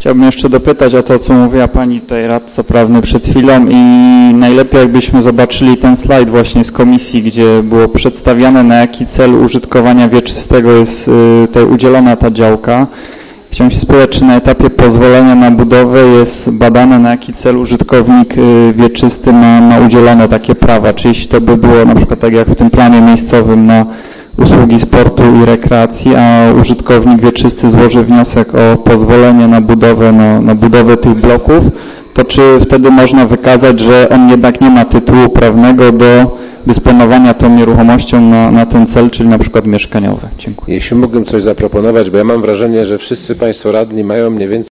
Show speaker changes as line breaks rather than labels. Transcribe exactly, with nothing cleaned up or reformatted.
Chciałbym jeszcze dopytać o to, co mówiła Pani tutaj radca prawny przed chwilą i najlepiej jakbyśmy zobaczyli ten slajd właśnie z komisji, gdzie było przedstawiane, na jaki cel użytkowania wieczystego jest tutaj udzielona ta działka. Chciałem się spytać, czy na etapie pozwolenia na budowę jest badane, na jaki cel użytkownik wieczysty ma, ma udzielone takie prawa. Czy jeśli to by było na przykład tak jak w tym planie miejscowym na usługi sportu i rekreacji, a użytkownik wieczysty złoży wniosek o pozwolenie na budowę, no, na budowę tych bloków, to czy wtedy można wykazać, że on jednak nie ma tytułu prawnego do dysponowania tą nieruchomością na, na ten cel, czyli na przykład mieszkaniowy? Dziękuję.
Jeśli mógłbym coś zaproponować, bo ja mam wrażenie, że wszyscy Państwo radni mają mniej więcej